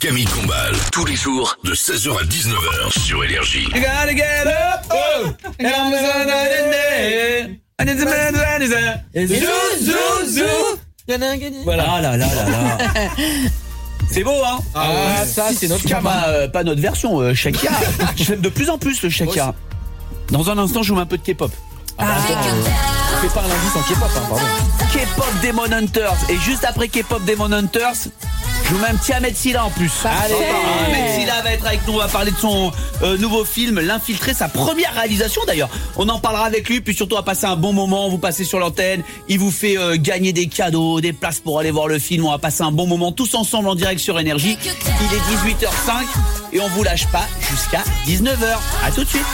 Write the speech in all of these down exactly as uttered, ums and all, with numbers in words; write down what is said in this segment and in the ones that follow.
Camille Combal, tous les jours de seize heures à dix-neuf heures sur Énergie. You gotta get up, oh, and I'm gonna zou, zou, zou. Voilà. Ah là là là là. C'est beau, hein? Ah, Ah, ça, c'est notre Shakira. Kama, euh, pas notre version, euh, Shakira. Je fais de plus en plus le Shakira. Dans un instant, je vous mets un peu de K-pop. Ah, bah, attends, euh, fais pas un lundi sans K-pop, hein, pardon. K-pop Demon Hunters. Et juste après K-pop Demon Hunters, je vous mets un petit Ahmed Silla en plus. Allez. Ahmed Silla va être avec nous. On va parler de son euh, nouveau film, L'Infiltré, sa première réalisation d'ailleurs. On en parlera avec lui. Puis surtout, on va passer un bon moment. Vous passez sur l'antenne. Il vous fait euh, gagner des cadeaux, des places pour aller voir le film. On va passer un bon moment tous ensemble en direct sur Énergie. Il est dix-huit heures cinq et on vous lâche pas jusqu'à dix-neuf heures. À tout de suite.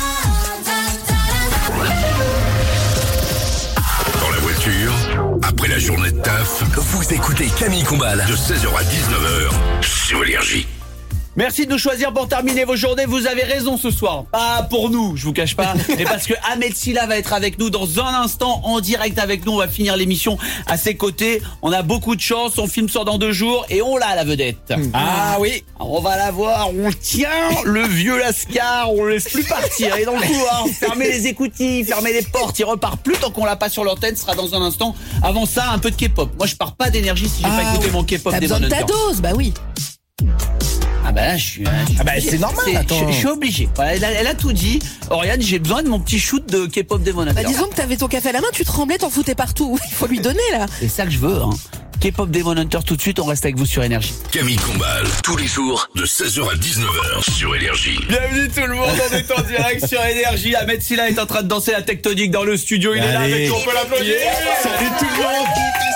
Dans la voiture, après la journée de taf, vous écoutez Camille Combal de seize heures à dix-neuf heures sur Énergie. Merci de nous choisir pour terminer vos journées. Vous avez raison ce soir. Pas pour nous, je vous cache pas, mais parce que Ahmed Silla va être avec nous dans un instant en direct avec nous. On va finir l'émission à ses côtés. On a beaucoup de chance. Son film sort dans deux jours et on l'a, la vedette. Ah oui. On va la voir. On tient le vieux Lascar. On le laisse plus partir. Il est dans le couloir. Fermez les écoutilles, fermez les portes. Il repart plus tant qu'on l'a pas sur l'antenne. Ce sera dans un instant. Avant ça, un peu de K-pop. Moi, je pars pas d'énergie si j'ai Ah, pas écouté mon K-pop T'as des besoin de ta Hunters. dose, bah oui. Ah bah là, je suis. je suis Ah bah, obligé. c'est normal, C'est- attends. Je, je suis obligé. Voilà, elle, a, elle a tout dit. Oriane, j'ai besoin de mon petit shoot de K-pop Demon Bah Hunters. disons que t'avais ton café à la main, tu tremblais, t'en foutais partout. Il faut lui donner là. C'est ça que je veux. Hein. K-pop Demon Hunters tout de suite. On reste avec vous sur Énergie. Camille Combal, tous les jours de seize heures à dix-neuf heures sur Énergie. Bienvenue tout le monde. On est en direct sur Énergie. Ahmed Silla est en train de danser la tectonique dans le studio. Il est là Allez. avec nous. On peut l'applaudir. Salut tout le monde.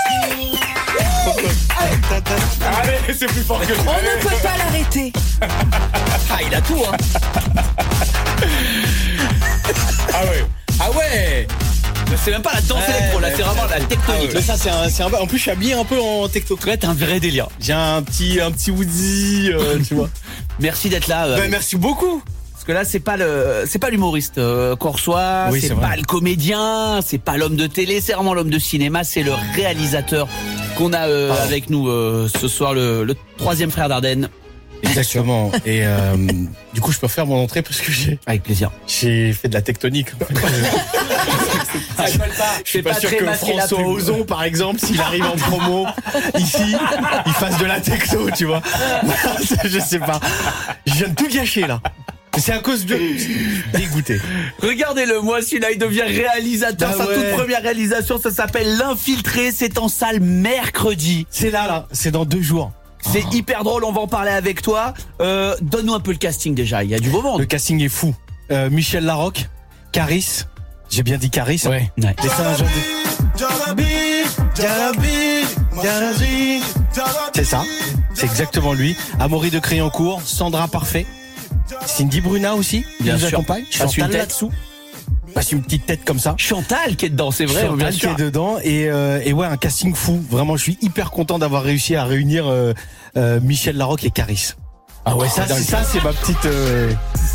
Allez, c'est plus fort que On ne peut pas l'arrêter. Ah, il a tout. Hein. Ah ouais. Ah ouais. C'est même pas la danse électro. Là, c'est vraiment la tectonique. Mais ça c'est un, c'est un, en plus je suis habillé un peu en techno. Là, t'as un vrai délire. J'ai un petit, un petit Woody, euh, tu vois. Merci d'être là. euh, Ben, merci beaucoup. Parce que là, c'est pas le, c'est pas l'humoriste euh, qu'on reçoit, Oui, c'est, c'est pas vrai. le comédien, c'est pas l'homme de télé, c'est vraiment l'homme de cinéma, c'est le réalisateur qu'on a euh, Pardon. avec nous euh, ce soir, le, le troisième frère d'Ardenne. Exactement. Et euh, du coup je peux faire mon entrée parce que j'ai, Avec plaisir. j'ai fait de la tectonique. Ça colle pas. Je suis pas, sûr que François Ozon, par exemple, s'il arrive en promo ici, il fasse de la techno, tu vois. Je sais pas. Je viens de tout gâcher là. C'est à cause de... Dégoûté. Regardez-le, moi celui-là, il devient réalisateur. Ah Sa ouais. toute première réalisation, ça s'appelle L'Infiltré. C'est en salle mercredi. C'est là, là. C'est dans deux jours. C'est hyper drôle. On va en parler avec toi. Euh, donne-nous un peu le casting déjà. Il y a du beau monde. Le casting est fou. Euh, Michel Larocque, Caris. J'ai bien dit Caris. hein. Ouais. Ouais. Les singes. C'est ça. C'est exactement lui. Amaury de Créancourt, Sandra Parfait, Cindy Bruna aussi. qui Bien nous sûr. accompagne. Passe une Chantal tête. là-dessous. Passe une petite tête comme ça. Chantal qui est dedans, c'est vrai. Chantal bien qui sûr. est dedans et, euh, et ouais, un casting fou. Vraiment, je suis hyper content d'avoir réussi à réunir euh, euh, Michel Larocque et Caris. Ah ouais, Ça, c'est c'est ça, c'est ma petite. euh,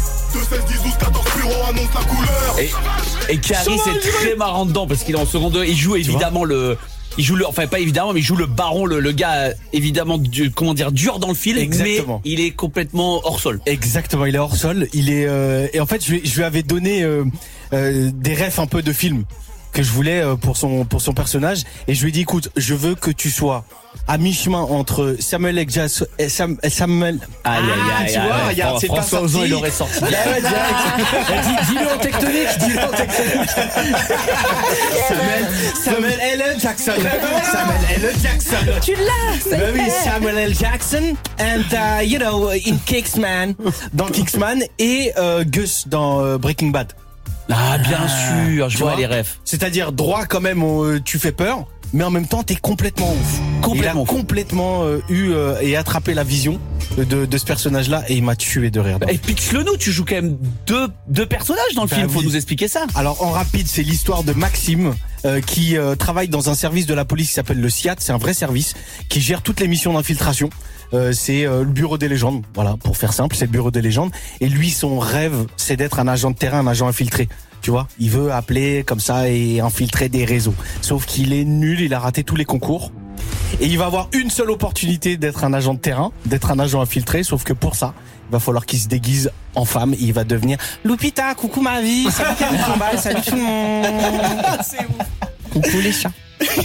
Et, et Caris est très marrant dedans parce qu'il est en seconde. Il joue évidemment le. Il joue le, enfin pas évidemment, mais il joue le baron, le, le gars euh, évidemment du, comment dire dur dans le film, Exactement. mais il est complètement hors sol. Exactement, il est hors sol. Il est euh, et en fait, je, lui- je lui avais donné euh, euh, des refs un peu de films que je voulais euh, pour son pour son personnage et je lui ai dit écoute, je veux que tu sois à mi-chemin entre Samuel L. Jackson et Sam, et Samuel. Aïe aïe Ah, aïe. tu vois, aïe, regarde, Fran- c'est pas François Ozon, sorti. il aurait sorti. Ah ouais, direct. Dis- Dis-le en tectonique, dis-le en tectonique. Samuel, Samuel L. Jackson. Samuel L. Jackson. Tu l'as, ça y Bah oui, est. Samuel L. Jackson and uh, you know in Kingsman, dans Kingsman et euh, Gus dans euh, Breaking Bad. Ah bien sûr, je Tu vois vois les refs. C'est-à-dire droit quand même, euh, tu fais peur, mais en même temps t'es complètement ouf. Complètement Il a complètement euh, eu euh, et attrapé la vision de, de ce personnage-là et il m'a tué de rire. Et pitch-le nous, tu joues quand même deux deux personnages dans le Bah film. Faut oui. nous expliquer ça. Alors en rapide, c'est l'histoire de Maxime euh, qui euh, travaille dans un service de la police qui s'appelle le S I A T. C'est un vrai service qui gère toutes les missions d'infiltration. Euh, c'est euh, le bureau des légendes. Voilà, pour faire simple, c'est le bureau des légendes. Et lui, son rêve, c'est d'être un agent de terrain, un agent infiltré. Tu vois, il veut appeler comme ça et infiltrer des réseaux. Sauf qu'il est nul, il a raté tous les concours. Et il va avoir une seule opportunité d'être un agent de terrain, d'être un agent infiltré, sauf que pour ça, il va falloir qu'il se déguise en femme et il va devenir Lupita, coucou ma vie, salut Camille Combal, salut tout le monde. C'est ouf. Coucou les chats.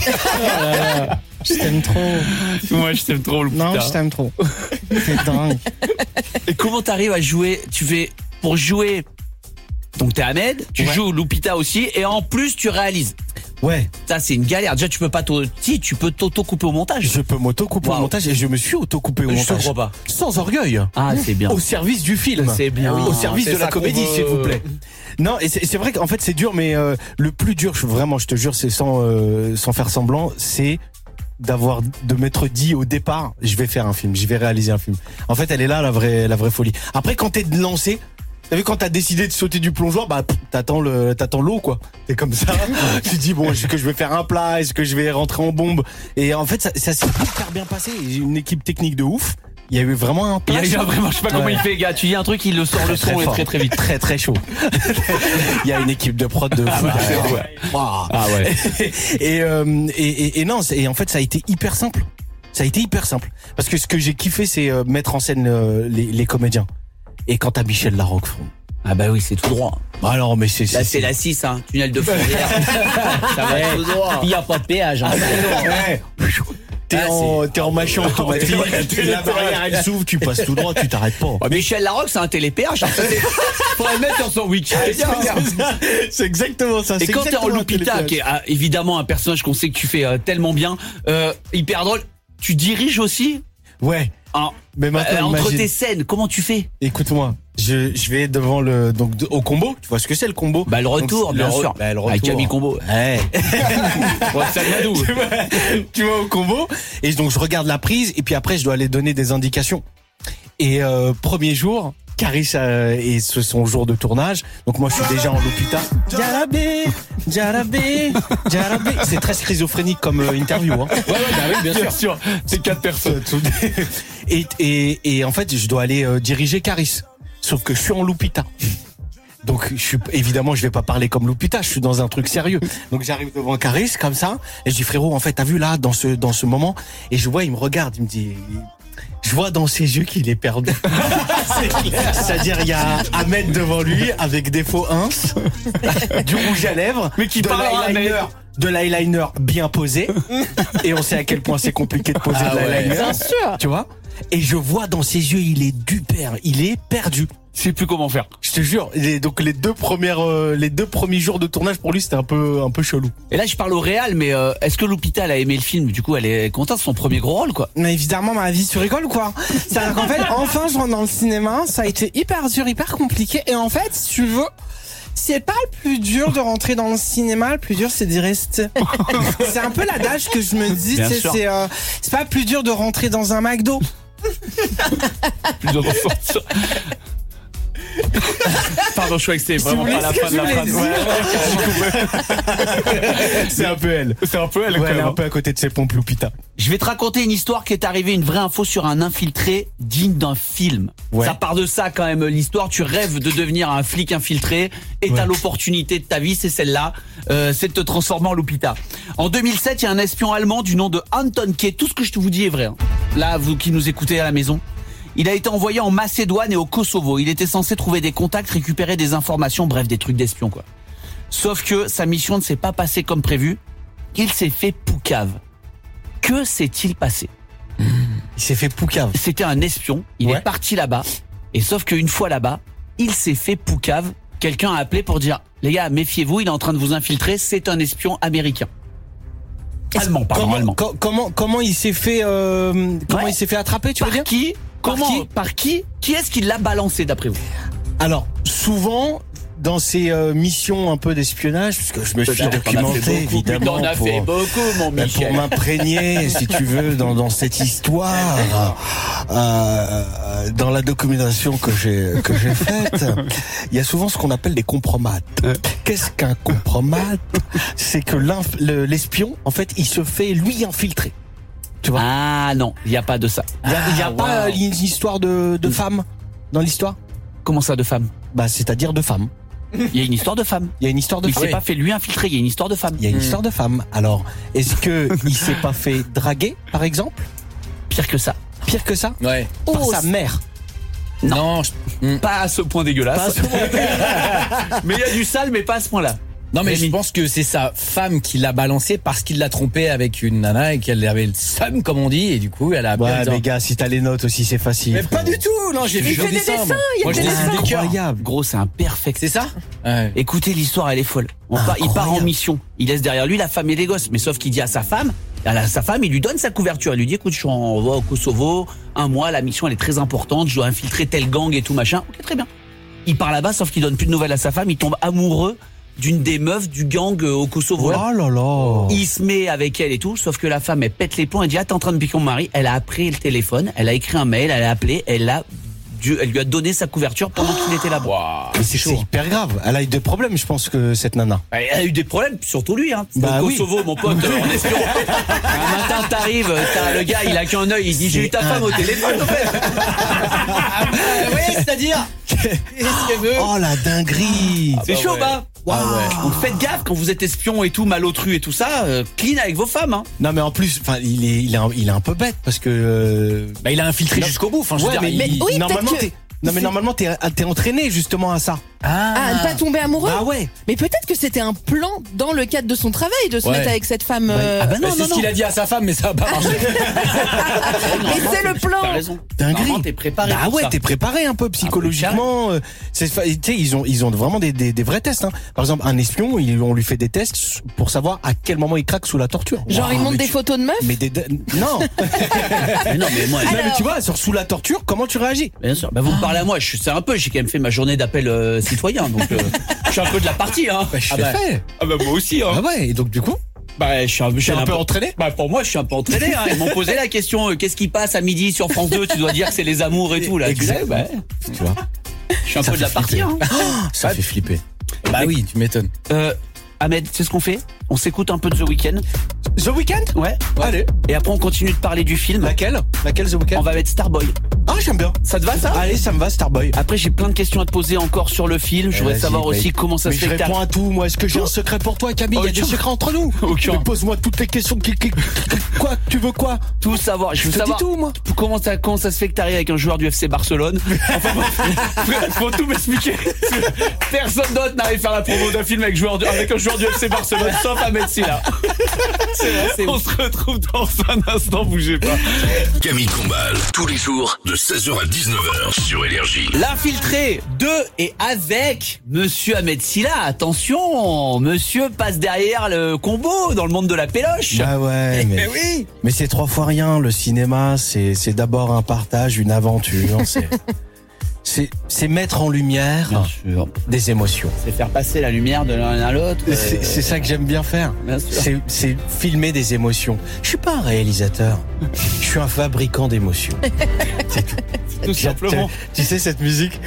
Je t'aime trop. Moi, je t'aime trop, Lupita. Non, je t'aime trop. C'est dingue. Et comment t'arrives à jouer? Tu fais pour jouer. Donc t'es Ahmed, tu Ouais. joues Lupita aussi, et en plus tu réalises. Ouais, Ça c'est une galère. Déjà tu peux pas t'auto, si tu peux t'auto-couper au montage. je peux m'auto-couper Wow. au montage et je me suis auto-coupé au Je te montage. crois pas. Sans orgueil. Ah c'est bien. Au service du film. C'est bien. Au service C'est de la ça qu'on comédie, veut. s'il vous plaît. Non, et c'est c'est vrai qu'en fait c'est dur, mais euh, le plus dur, je, vraiment, je te jure, c'est sans euh, sans faire semblant, c'est d'avoir de m'être dit au départ, je vais faire un film, je vais réaliser un film. En fait, elle est là la vraie la vraie folie. Après, quand t'es lancé. T'as vu quand t'as décidé de sauter du plongeoir, bah pff, t'attends le t'attends l'eau quoi. T'es comme ça. Tu te dis bon, est-ce que je vais faire un plat, est-ce que je vais rentrer en bombe. Et en fait ça, ça s'est hyper bien passé. J'ai une équipe technique de ouf. Il y a eu vraiment un Il y plat. a eu un vraiment, je sais pas comment Ouais. il fait, gars. Tu dis un truc, il le sort le son et fort. très très vite. Très très chaud. Il y a une équipe de prod de fou. derrière. Waouh. Ah ouais. et, euh, et, et, et non, c'est- et en fait ça a été hyper simple. Ça a été hyper simple. Parce que ce que j'ai kiffé, c'est euh, mettre en scène euh, les, les comédiens. Et quand t'as Michel Larocque, frère. Ah bah oui, c'est tout droit. Bah alors, mais c'est Là c'est la six, hein, tunnel de Fourvière. Ça va tout droit. Il y a pas de péage. Hein. Ouais. T'es Ah, en, t'es en machin automatique, Ouais. la barrière elle s'ouvre, tu passes tout droit, tu t'arrêtes pas. Oh, Michel Larocque, c'est un télépéage. Hein. Faut le mettre sur son Wikipédia. C'est exactement ça. Et c'est quand t'es en exactement un Lupita, téléphone. qui est ah, évidemment un personnage qu'on sait que tu fais euh, tellement bien, euh, hyper drôle, tu diriges aussi Ouais. en- Mais euh, maintenant, entre imagine- tes scènes. Comment tu fais? écoute-moi, je, je vais devant le donc de- au combo. Tu vois ce que c'est le combo? Bah le retour, Donc, bien le re- sûr. Bah, le Avec retour. Camille Combo. Ouais. Ouais, Salmadou. tu, vois, tu vois au combo et donc je regarde la prise et puis après je dois aller donner des indications. Et euh, premier jour, Caris euh, et c'est son jour de tournage. Donc moi je suis déjà en Lupita. Jarabé, Jarabé, Jarabé. C'est très schizophrénique comme euh, interview. Hein. Ouais, ouais, bah oui, bien sûr. C'est quatre personnes. Et, et, et en fait je dois aller euh, diriger Caris. Sauf que je suis en Lupita. Donc je suis évidemment je vais pas parler comme Lupita, je suis dans un truc sérieux. Donc j'arrive devant Caris comme ça et je dis frérot en fait t'as vu là dans ce dans ce moment et je vois il me regarde, il me dit je vois dans ses yeux qu'il est perdu. C'est clair. C'est-à-dire il y a Ahmed devant lui avec des faux ins, du rouge à lèvres, Mais qui de parle en l'eyeliner, Ahmed. de l'eyeliner bien posé et on sait à quel point c'est compliqué de poser Ah de ouais. l'eyeliner. Bien sûr. Tu vois? Et je vois dans ses yeux il est du père, il est perdu. Je sais plus comment faire. Je te jure, les, donc les deux premières, euh, les deux premiers jours de tournage pour lui c'était un peu, un peu chelou. Et là, je parle au réal, mais euh, est-ce que Lupita, elle a aimé le film? Du coup, elle est contente de son premier gros rôle, quoi. Mais évidemment, ma vie, tu rigoles ou quoi? C'est-à-dire qu'en fait, enfin, je rentre dans le cinéma, ça a été hyper dur, hyper compliqué. Et en fait, si tu veux, c'est pas le plus dur de rentrer dans le cinéma, le plus dur c'est d'y rester. C'est un peu l'adage que je me dis, Bien c'est sûr. c'est euh, c'est pas plus dur de rentrer dans un McDo. Plus de ressortir. Pardon, je crois que c'est vraiment voulez pas la ce que fin de la je phrase. voulais C'est un peu elle. C'est un peu elle, Ouais, elle est un peu à côté de ses pompes Lupita. Je vais te raconter une histoire qui est arrivée, une vraie info sur un infiltré digne d'un film. Ouais. Ça part de ça quand même, l'histoire. Tu rêves de devenir un flic infiltré et t'as Ouais. l'opportunité de ta vie, c'est celle-là, euh, c'est de te transformer en Lupita. En deux mille sept, il y a un espion allemand du nom de Anton Kay. Tout ce que je te vous dis est vrai. Hein. Là, vous qui nous écoutez à la maison. Il a été envoyé en Macédoine et au Kosovo. Il était censé trouver des contacts, récupérer des informations, bref, des trucs d'espion, quoi. Sauf que sa mission ne s'est pas passée comme prévu. Il s'est fait poucave. Que s'est-il passé? Il s'est fait poucave. C'était un espion. Il Ouais. est parti là-bas. Et sauf qu'une fois là-bas, il s'est fait poucave. Quelqu'un a appelé pour dire, les gars, méfiez-vous, il est en train de vous infiltrer. C'est un espion américain. Allemand, pardon, Comment, allemand. co- comment, comment il s'est fait, euh, comment Ouais. il s'est fait attraper, tu veux Par dire? qui? Comment? qui Par qui? Qui est-ce qui l'a balancé d'après vous? Alors, souvent, dans ces euh, missions un peu d'espionnage, parce que je me suis T'en as fait documenté, beaucoup, évidemment, T'en as pour, fait beaucoup, mon ben, pour Michel. m'imprégner, si tu veux, dans, dans cette histoire, euh, dans la documentation que j'ai que j'ai faite, il y a souvent ce qu'on appelle des compromates. Qu'est-ce qu'un compromat? C'est que l'inf- le- l'espion, en fait, il se fait lui infiltrer. Tu vois? Ah non, il n'y a pas de ça. Il y a, il y a Ah, pas wow. une histoire de, de femme dans l'histoire? Comment ça, de femme? Bah, c'est-à-dire de femme. Il y a une histoire de femme. Il y a une histoire de Il femme. s'est pas fait lui infiltrer, il y a une histoire de femme. Il y a une histoire de femme. Alors, est-ce que il s'est pas fait draguer, par exemple? Pire que ça. Pire que ça? Ouais. Par Oh, sa mère. Non, je- Hmm. Pas à ce point dégueulasse. Pas à ce point. Mais il y a du sale, mais pas à ce point-là. non mais Rémi. je pense que c'est sa femme qui l'a balancé parce qu'il l'a trompé avec une nana et qu'elle avait le seum comme on dit et du coup elle a bien Ouais, dit- mais gars, si t'as les notes aussi, c'est facile. Mais pas du tout, non, j'ai Il vu fait des des dessins, moi. il y a Moi, je des dessine dessins. des cœurs. Incroyable. Gros, c'est un perfect. C'est ça? Ouais. Écoutez, l'histoire, elle est folle. On part, il part en Incroyable. mission. Il laisse derrière lui la femme et les gosses. Mais sauf qu'il dit à sa femme, à la- sa femme, il lui donne sa couverture. Il lui dit, écoute, je suis en va au Kosovo, un mois, la mission, elle est très importante, je dois infiltrer tel gang et tout machin. Ok, très bien. Il part là-bas, sauf qu'il donne plus de nouvelles à sa femme. Il tombe amoureux d'une des meufs du gang euh, au Kosovo. là. Oh là là. Il se met avec elle et tout, sauf que la femme, elle pète les plombs, elle dit, ah, t'es en train de piquer mon mari. Elle a pris le téléphone, elle a écrit un mail, elle a appelé, elle a, dû- elle lui a donné sa couverture pendant qu'il était là-bas. Mais c'est c'est hyper grave. Elle a eu des problèmes, je pense, que cette nana. Elle a eu des problèmes, surtout lui, hein. Bah au oui. Kosovo, mon pote, euh, en espion. Un matin, t'arrives, t'as le gars, il a qu'un œil, il dit, j'ai eu ta femme au téléphone, en fait. oui, c'est-à-dire qu'est-ce qu'elle veut? Oh la dinguerie. C'est bah chaud, ouais. bah. Ah ouais. Donc faites gaffe quand vous êtes espion et tout, malotru et tout ça, euh, clean avec vos femmes, hein. Non mais en plus, enfin, il est, il est, un, il est un peu bête parce que. euh, Bah il a infiltré Non. jusqu'au bout, enfin je veux ouais, dire, mais, il- Mais oui, normalement peut-être que- t'es. Non mais normalement t'es t'es entraîné justement à ça. Ah, ne pas tomber amoureux. Ah ouais. Mais peut-être que c'était un plan dans le cadre de son travail de se Ouais. mettre avec cette femme. euh, Ah bah Bah, non, c'est non, ce non. qu'il a dit à sa femme mais ça a pas marché. Mais c'est le plan. T'as raison. Dinguerie. Normalement, t'es préparé. Bah pour ouais, ça. t'es préparé un peu psychologiquement. euh, C'est, tu sais, ils ont, ils ont vraiment des, des, des vrais tests. Hein. Par exemple, un espion, il- on lui fait des tests pour savoir à quel moment il craque sous la torture. Genre, il Waouh, montre mais des tu- photos de meufs. Mais des, des- non. Mais non, mais moi, Non, mais Alors- tu vois, sur sous la torture, comment tu réagis? bien sûr. Bah vous me parlez à moi, je sais un peu, j'ai quand même fait ma journée d'appel euh, citoyen, donc euh, je suis un peu de la partie, hein. Bah, je ah l'ai bah, fait. ah bah moi aussi, hein. Ah ouais. Et donc du coup, Bah je suis un, je suis t'es un peu peu entraîné. Bah pour moi, je suis un peu entraîné. Hein. Ils m'ont posé la question, euh, qu'est-ce qui passe à midi sur France deux? Tu dois dire que c'est les amours et tout là. Tu sais, Exactement. bah, Tu vois, je suis un Ça peu de la fait partie. flipper. Hein. ça fait flipper. Bah oui, tu m'étonnes. Euh, Ahmed, c'est ce qu'on fait. On s'écoute un peu de The Weeknd. The Weeknd. Ouais. Allez. Et après, on continue de parler du film. Laquelle? Laquelle The Weeknd? On va mettre Starboy. Ah, j'aime bien. Ça te va ça? Allez, ça me va, Starboy. Après, j'ai plein de questions à te poser encore sur le film. Je voudrais Vas-y, savoir bah, aussi comment ça mais se je fait que t'as- réponds à tout, moi. Est-ce que j'ai un secret pour toi, Camille? Il y a Aucun. des secrets entre nous. Aucun. Mais pose-moi toutes les questions. Qui, qui- quoi? Tu veux quoi? tout savoir. Je Je veux te dis savoir tout, moi. comment ça, comment ça se fait que t'arrives avec un joueur du F C Barcelone. Enfin, bref, faut tout m'expliquer. Personne d'autre n'arrive à faire la promo d'un film avec, joueur du- avec un joueur du F C Barcelone, sauf Ahmed Silla. C'est vrai, c'est On se retrouve dans un instant, bougez pas. Camille Combal, tous les jours de seize heures à dix-neuf heures sur Énergie. L'infiltré de et avec Monsieur Ahmed Silla. Attention, Monsieur passe derrière le combo dans le monde de la péloche. Bah ouais, mais, oui. mais c'est trois fois rien. Le cinéma, c'est c'est d'abord un partage, une aventure. C'est c'est c'est mettre en lumière Bien sûr. des émotions. C'est faire passer la lumière de l'un à l'autre. euh, C'est c'est ça que j'aime bien faire. Bien sûr. C'est c'est filmer des émotions. Je suis pas un réalisateur. Je suis un fabricant d'émotions. C'est tout. Tout Tu- simplement. Tu sais cette musique?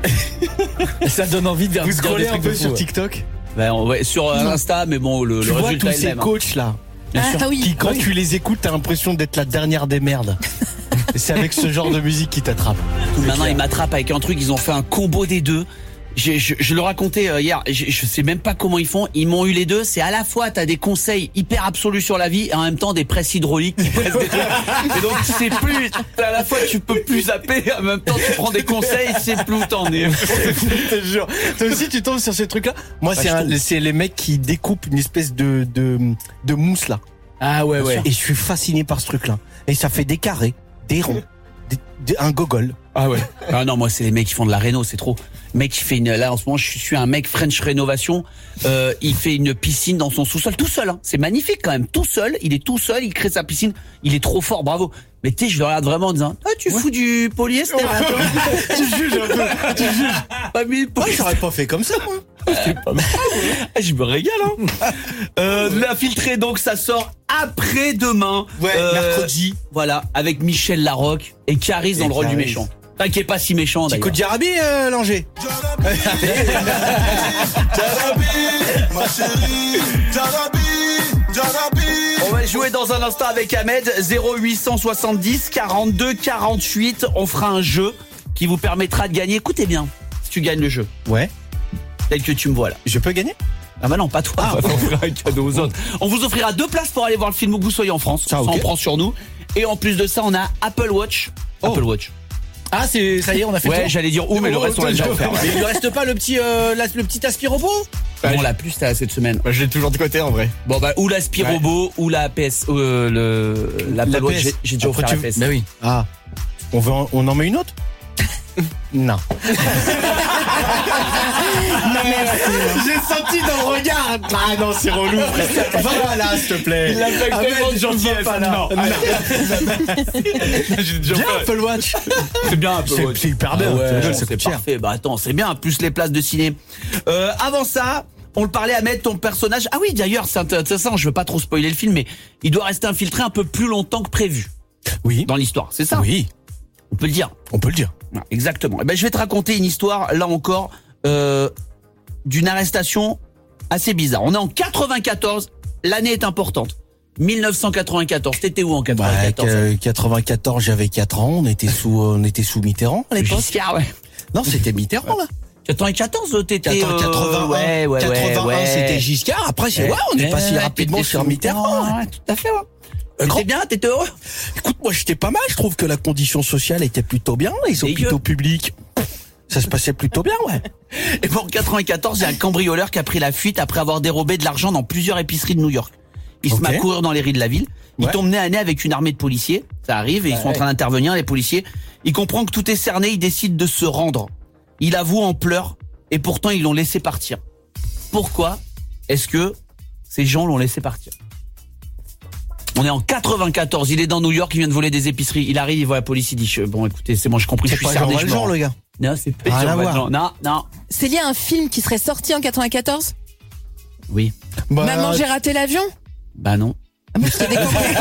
Ça donne envie de dire Vous dire scrollez des un trucs peu de fou, sur ouais. TikTok. Ben, on- ouais, sur euh, Insta, mais bon, le, Tu le vois résultat tous est le ces même. hein. coachs là, Ah oui. qui quand tu les écoutes, t'as l'impression d'être la dernière des merdes. Et c'est avec ce genre de musique qui t'attrape. Maintenant, ils m'attrapent avec un truc. Ils ont fait un combo des deux. J'ai- Je, je le racontais euh, hier. Je, je sais même pas comment ils font. Ils m'ont eu les deux. C'est à la fois t'as des conseils hyper absolus sur la vie et en même temps des presses hydrauliques qui pressent des trucs. Et donc c'est plus. À la fois tu peux plus zapper. En même temps tu prends des conseils. C'est plus où t'en es. Je te jure. Toi aussi, tu tombes sur ces trucs-là. Moi, Bah, c'est je un- tombe. c'est les mecs qui découpent une espèce de de, de mousse là. Ah ouais ouais. Et je suis fasciné par ce truc-là. Et ça fait des carrés, des ronds, des- des- un gogol. Ah ouais. Ah non, moi c'est les mecs qui font de la réno, c'est trop. Mec qui fait une là en ce moment, je suis un mec French Rénovation. Euh, il fait une piscine dans son sous-sol tout seul. Hein. C'est magnifique quand même, tout seul. Il est tout seul, il crée sa piscine. Il est trop fort, bravo. Mais tu sais, je le regarde vraiment en disant, ah tu fous du polyester. là, toi. Tu juges un peu. Tu juges. Pas mis de Moi, polyester. j'aurais pas fait comme ça, moi. Ah, je me régale. Hein. Euh, L'infiltré, donc ça sort après-demain. Ouais, Euh, mercredi. Voilà, avec Michel Larocque et Caris dans Et le rôle du Caris. méchant. Enfin, qui est pas si méchant d'ailleurs. Écoute Jarabi, euh, Langer. On va jouer dans un instant avec Ahmed. Zéro huit cent soixante-dix quarante-deux quarante-huit. On fera un jeu qui vous permettra de gagner. Écoutez bien, si tu gagnes le jeu. Ouais. tel que tu me vois là. Je peux gagner? Ah bah non, pas toi. Ah, on va offrir un cadeau aux autres. On vous offrira deux places pour aller voir le film où que vous soyez en France. Ça, Ça, ok. on prend sur nous. Et en plus de ça, on a Apple Watch. Oh. Apple Watch. Ah, c'est ça y est, on a fait le Ouais, tour. j'allais dire où, mais le Oh, reste on l'a déjà offert. Mais il lui reste pas le petit, euh, la- le petit aspirobot? On l'a plus t'as cette semaine. Bah, je l'ai toujours de côté en vrai. Bon bah ou l'aspirobot ou la P S, euh, le l'Apple La Watch. P S. J'ai- J'ai déjà Après, offert tu- la P S. Bah oui. Ah. On veut en- on en met une autre? Non. J'ai senti dans le regard. Ah non, c'est relou, frère. Va là, s'il te plaît. La blague Ahmed, tellement je gentille, veux pas là. non. J'ai déjà Bien fait. Apple Watch. C'est bien Apple C'est Watch. c'est hyper bien. Ah ouais, C'est- non, c'est c'est cher. parfait. Bah attends, c'est bien. Plus les places de ciné. Euh, avant ça, on le parlait à mettre ton personnage. Ah oui, d'ailleurs, c'est intéressant. Je veux pas trop spoiler le film, mais il doit rester infiltré un peu plus longtemps que prévu Oui. dans l'histoire. C'est ça. Oui. On peut le dire. On peut le dire. Ouais, exactement. Eh ben, je vais te raconter une histoire, là encore, euh, d'une arrestation assez bizarre. On est en quatre-vingt-quatorze. L'année est importante. mille neuf cent quatre-vingt-quatorze. T'étais où en Bah, quatre-vingt-quatorze? que- quatre-vingt-quatorze, j'avais quatre ans. On était sous, on était sous Mitterrand à l'époque. Giscard, ouais. Non, c'était Mitterrand là. quatre-vingt-quatorze, t'étais... Attends, euh, quatre-vingt-un, ouais, ouais, quatre-vingt-un, ouais, ouais. c'était Giscard. Après, c'est ouais, on est Ouais, passé ouais, rapidement t'étais sur sous Mitterrand. Ouais, tout à fait, ouais. Euh, grand- T'étais bien, t'étais heureux? Écoute, moi, j'étais pas mal. Je trouve que la condition sociale était plutôt bien. Les Dégueu. hôpitaux publics, ça se passait plutôt bien, ouais. Et bon, en quatre-vingt-quatorze, il y a un cambrioleur qui a pris la fuite après avoir dérobé de l'argent dans plusieurs épiceries de New York. Il se Ok. met à courir dans les rues de la ville. Il Ouais. tombe nez à nez avec une armée de policiers. Ça arrive et ils sont en train d'intervenir, les policiers. Il comprend que tout est cerné, il décide de se rendre. Il avoue en pleurs et pourtant ils l'ont laissé partir. Pourquoi est-ce que ces gens l'ont laissé partir? On est en quatre-vingt-quatorze, il est dans New York, il vient de voler des épiceries. Il arrive, il voit la police, il dit je- bon écoutez, c'est bon, j'ai compris, je C'est suis pas cerné, Jean je me Valjean, rends. le gars. Non, c'est pas Rien Jean à voir. Valjean. Non, non. C'est lié à un film qui serait sorti en quatre-vingt-quatorze? Oui. Bah, Maman, j'ai raté l'avion? Bah non. Ah, mais parce qu'il y a des cambrioleurs.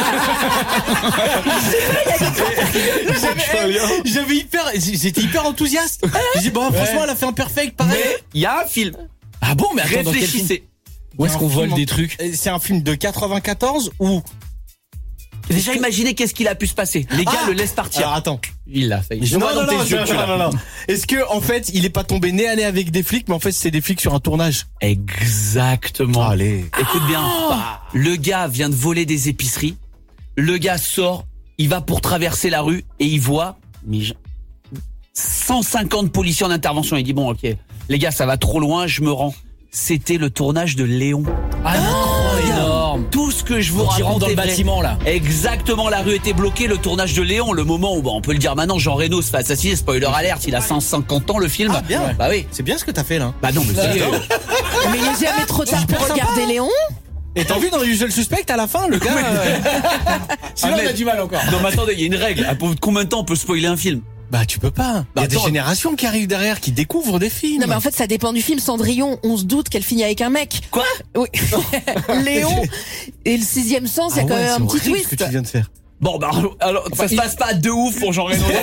J'avais j'avais hyper, j'étais hyper enthousiaste. J'ai dit bon, franchement, elle a fait un perfect, pareil. Mais il y a un film. Ah bon, mais attends, dans quel film? Réfléchissez. Où est-ce Un qu'on film vole en- des trucs? Euh, C'est un film de quatre-vingt-quatorze où Déjà imaginez qu'est-ce qu'il a pu se passer. Les gars Ah le laissent partir. Alors attends. Il l'a, ça y est. Je vois dans tes yeux que tu l'as. non, non. Est-ce que en fait, il est pas tombé nez à nez avec des flics, mais en fait, c'est des flics sur un tournage. Exactement. Allez. Écoute bien. Le gars vient de voler des épiceries. Le gars sort, il va pour traverser la rue et il voit mais je- cent cinquante policiers en intervention. Il dit bon, ok, les gars, ça va trop loin, je me rends. C'était le tournage de Léon. Ah non, énorme. Tout ce que je vous Qui rentre raconte dans le est vrai. bâtiment, là. Exactement, la rue était bloquée, le tournage de Léon, le moment où, bah, on peut le dire maintenant, Jean Reno se fait assassiner, spoiler alert, il a cent cinquante ans le film. Ah, bien. Bah oui. C'est bien ce que t'as fait là. Bah non, mais c'est... Mais il est jamais trop tard pour Super sympa. regarder Léon. Et t'as vu dans Usual Suspect à la fin, le gars. euh, Sinon, on a du mal encore. Non mais attendez, il y a une règle. À combien de temps on peut spoiler un film? Bah tu peux pas. Il y a des attends. générations qui arrivent derrière, qui découvrent des films. Non mais en fait ça dépend du film. Cendrillon, on se doute qu'elle finit avec un mec. Quoi? Oui. Léon et le sixième sens, il y a Ah quand ouais, même c'est un petit horrible ce twist. que tu viens de faire. Bon bah alors ça se passe pas de ouf pour Jean Reno.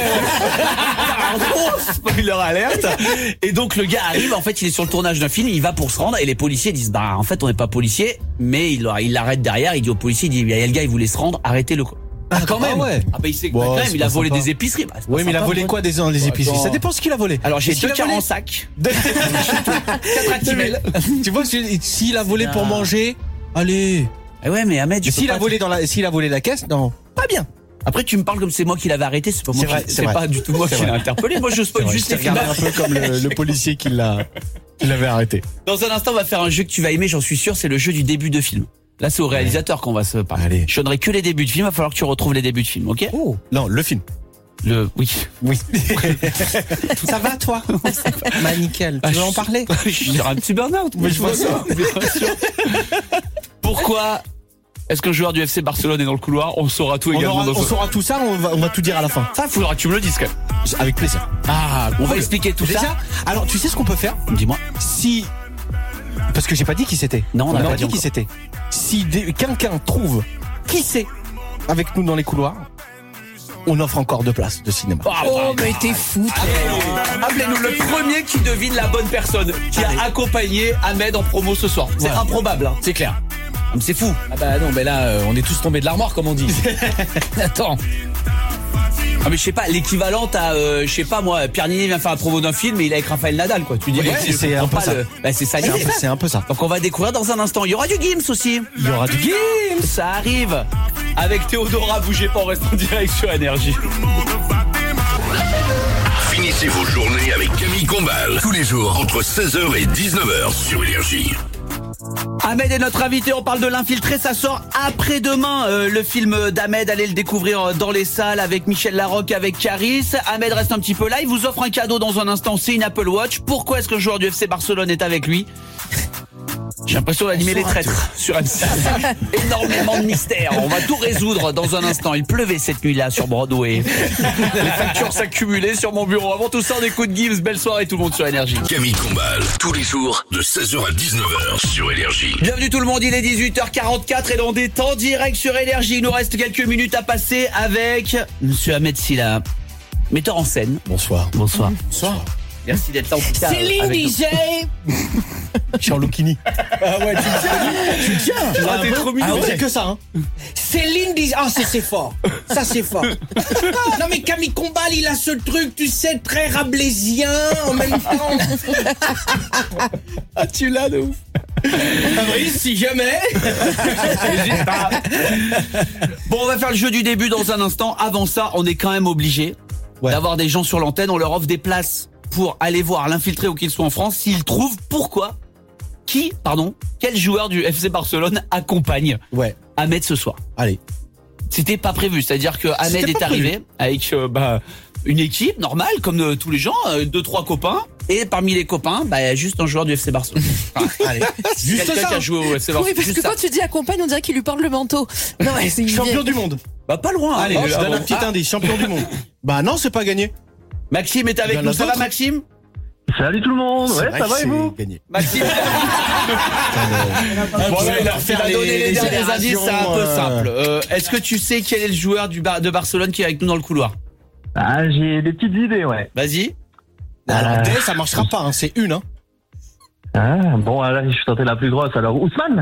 Pardon, spoiler alerte. Et donc le gars arrive, en fait il est sur le tournage d'un film, il va pour se rendre et les policiers disent bah en fait on n'est pas policier, mais il il l'arrête derrière, il dit au policier, il dit il y a le gars il voulait se rendre, arrêtez-le quoi. Ah quand même. Ouais. Ah bah il sait que Bon, bah, quand même c'est il a pas volé sympa. des épiceries. Bah, c'est pas Oui, mais il a sympa, volé moi. quoi des les épiceries? Attends. Ça dépend ce qu'il a volé. Alors j'ai Est-ce qu'il deux a volé quarante sacs, quatre Actimel. Tu vois, si- s'il a volé pour Ah. manger, allez. Eh ouais mais Ahmed, je peux S'il a pas- volé dans la, s'il a volé la caisse, non, pas bien. Après tu me parles comme c'est moi qui l'avais arrêté, c'est pas moi C'est qui- vrai, c'est c'est vrai. pas du tout moi C'est qui l'ai vrai. interpellé. Moi je spoil juste Je les films. un peu comme le, le policier qui l'a, qui l'avait arrêté. Dans un instant, on va faire un jeu que tu vas aimer, j'en suis sûr, c'est le jeu du début de film. Là, c'est au réalisateur qu'on va se parler. Allez. Je donnerai que les débuts de film, il va falloir que tu retrouves les débuts de film, ok? Oh. Non, le film. Le, oui. Oui. Ça va, toi? Bah, nickel. Tu veux en parler? Je suis sur un petit burn-out. Mais je vois ça. Bien sûr. Pourquoi est-ce qu'un joueur du F C Barcelone est dans le couloir? On saura tout On, également aura- dans on ce... saura tout ça, on va, on va tout dire à la fin. Ça, il faudra que tu me le dises quand même. Avec plaisir. Ah, on va expliquer tout Déjà, ça. alors tu sais ce qu'on peut faire? Dis-moi. Si, parce que j'ai pas dit qui c'était. Non, on n'a pas a dit dit qui encore. c'était. Si des- quelqu'un trouve qui c'est avec nous dans les couloirs, on offre encore deux places de cinéma. Ah, Oh bah, mais t'es fou. toi. Appelez-nous le premier qui devine la bonne personne qui a accompagné Ahmed en promo ce soir. C'est Voilà. improbable, hein. C'est clair. Mais c'est fou. Ah bah non, mais là, euh, on est tous tombés de l'armoire, comme on dit. Attends. Ah mais je sais pas, l'équivalent à, euh, je sais pas moi, Pierre Ninet vient faire un promo d'un film et il est avec Raphaël Nadal quoi. Tu dis, Ouais, mais c'est- je c'est comprends un peu pas ça. le- Bah, c'est ça C'est un, l'idée. peu- c'est un peu ça. Donc on va découvrir dans un instant. Il y aura du Gims aussi. Il y aura du Gims. Ça arrive. Avec Théodora, bougez pas, on reste en direct sur Énergie. Finissez vos journées avec Camille Combal. Tous les jours, entre seize heures et dix-neuf heures sur Énergie. Ahmed est notre invité, on parle de l'Infiltré, ça sort après-demain, euh, le film d'Ahmed, allez le découvrir dans les salles avec Michel Larocque, avec Caris. Ahmed reste un petit peu là, il vous offre un cadeau dans un instant, c'est une Apple Watch. Pourquoi est-ce que le joueur du F C Barcelone est avec lui ? J'ai l'impression d'animer les traîtres sur M six. Énormément de mystères. On va tout résoudre dans un instant. Il pleuvait cette nuit-là sur Broadway. Les factures s'accumulaient sur mon bureau. Avant tout ça, on écoute Gims. Belle soirée tout le monde sur Énergie. Camille Combal, tous les jours, de seize heures à dix-neuf heures sur Énergie. Bienvenue tout le monde, il est dix-huit heures quarante-quatre et l'on est en direct sur Énergie. Il nous reste quelques minutes à passer avec Monsieur Ahmed Silla, metteur en scène. Bonsoir. Bonsoir. Bonsoir. Merci d'être là en tout cas. Céline avec nous. D J. Charlokini. Ah ouais, tu le tiens. Tu le tiens. Ah, t'es trop mignon. Ah, c'est que ça, hein. Céline D J. Ah, c'est c'est fort. Ça, c'est fort. Non, mais Camille Combal, il a ce truc, tu sais, très rabelaisien en même temps. Ah, tu l'as de ouf. Oui, si jamais. N'hésite pas. Bon, on va faire le jeu du début dans un instant. Avant ça, on est quand même obligé Ouais. d'avoir des gens sur l'antenne. On leur offre des places pour aller voir l'Infiltré où qu'ils soient en France. S'ils trouvent pourquoi, qui, pardon, quel joueur du F C Barcelone accompagne Ouais. Ahmed ce soir. Allez. C'était pas prévu, c'est-à-dire que Ahmed C'était est pas arrivé avec euh, bah, une équipe normale comme euh, tous les gens, euh, deux trois copains, et parmi les copains, bah, il y a juste un joueur du F C Barcelone. Enfin, allez, Juste quelqu'un ça. qui a joué au F C Oui, Barcelone. parce juste que ça. quand tu dis accompagne, on dirait qu'il lui porte le manteau. Non, ouais, c'est une Champion vieille- du monde. Bah pas loin. Allez, hein. je Ah, donne bon. un petit Ah, indice. Champion du monde. Bah non, c'est pas gagné. Maxime est avec Il y en nous, a ça va d'autres. Maxime? Salut tout le monde, C'est ouais, vrai ça que va et c'est vous? gagné. Maxime. Bon, là, il a Il refait a les- donné les, les derniers indices, c'est un peu générations, simple. euh, Euh, Est-ce que tu sais quel est le joueur du Bar- de Barcelone qui est avec nous dans le couloir? Ah, j'ai des petites idées, ouais. Vas-y. Alors, Euh, D, ça marchera pas, hein, c'est une, hein. Ah, bon, là, je suis tenté la plus grosse, alors Ousmane?